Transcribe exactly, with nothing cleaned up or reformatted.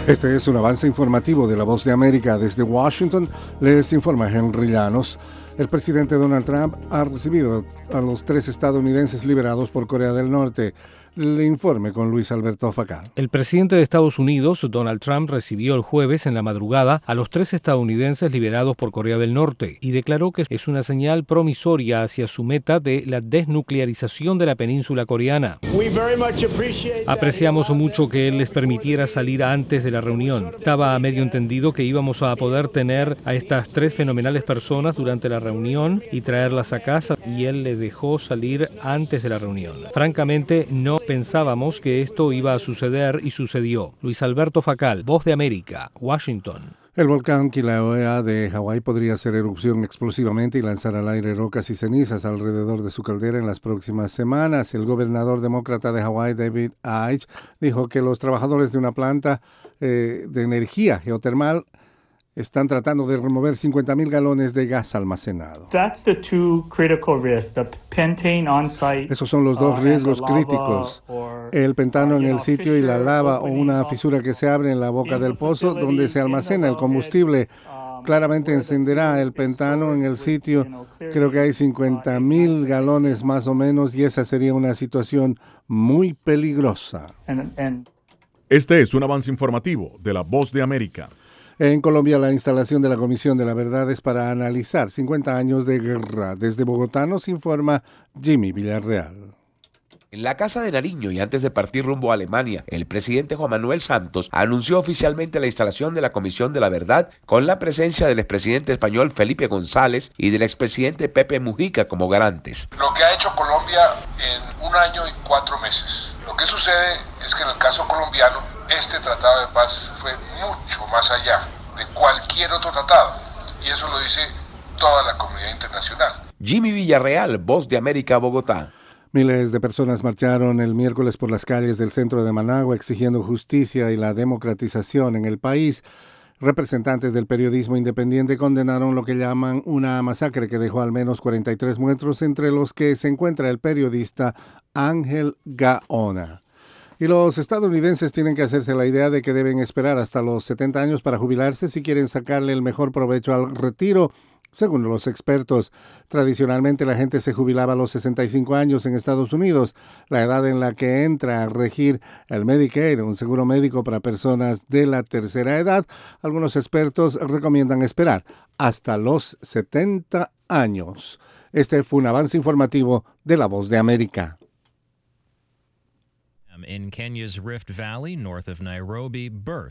Este es un avance informativo de La Voz de América. Desde Washington les informa Henry Llanos. El presidente Donald Trump ha recibido a los tres estadounidenses liberados por Corea del Norte. El informe con Luis Alberto Facal. El presidente de Estados Unidos, Donald Trump, recibió el jueves en la madrugada a los tres estadounidenses liberados por Corea del Norte y declaró que es una señal promisoria hacia su meta de la desnuclearización de la península coreana. Apreciamos mucho que él les permitiera salir antes de la reunión. Estaba medio entendido que íbamos a poder tener a estas tres fenomenales personas durante la reunión y traerlas a casa, y él les dejó salir antes de la reunión. Francamente, no pensábamos que esto iba a suceder y sucedió. Luis Alberto Facal, Voz de América, Washington. El volcán Kilauea de Hawái podría hacer erupción explosivamente y lanzar al aire rocas y cenizas alrededor de su caldera en las próximas semanas. El gobernador demócrata de Hawái, David Icke, dijo que los trabajadores de una planta eh, de energía geotermal están tratando de remover cincuenta mil galones de gas almacenado. Esos son los dos riesgos críticos. El pentano en el sitio y la lava o una fisura que se abre en la boca del pozo donde se almacena el combustible. Claramente encenderá el pentano en el sitio. Creo que hay cincuenta mil galones más o menos y esa sería una situación muy peligrosa. Este es un avance informativo de La Voz de América. En Colombia, la instalación de la Comisión de la Verdad es para analizar cincuenta años de guerra. Desde Bogotá nos informa Jimmy Villarreal. En la Casa de Nariño y antes de partir rumbo a Alemania, el presidente Juan Manuel Santos anunció oficialmente la instalación de la Comisión de la Verdad con la presencia del expresidente español Felipe González y del expresidente Pepe Mujica como garantes. Lo que ha hecho Colombia en un año y cuatro meses. Lo que sucede es que en el caso colombiano, este tratado de paz fue mucho más allá de cualquier otro tratado, y eso lo dice toda la comunidad internacional. Jimmy Villarreal, Voz de América, Bogotá. Miles de personas marcharon el miércoles por las calles del centro de Managua exigiendo justicia y la democratización en el país. Representantes del periodismo independiente condenaron lo que llaman una masacre que dejó al menos cuarenta y tres muertos, entre los que se encuentra el periodista Ángel Gaona. Y los estadounidenses tienen que hacerse la idea de que deben esperar hasta los setenta años para jubilarse si quieren sacarle el mejor provecho al retiro. Según los expertos, tradicionalmente la gente se jubilaba a los sesenta y cinco años en Estados Unidos, la edad en la que entra a regir el Medicare, un seguro médico para personas de la tercera edad. Algunos expertos recomiendan esperar hasta los setenta años. Este fue un avance informativo de La Voz de América. In Kenya's Rift Valley, north of Nairobi, birth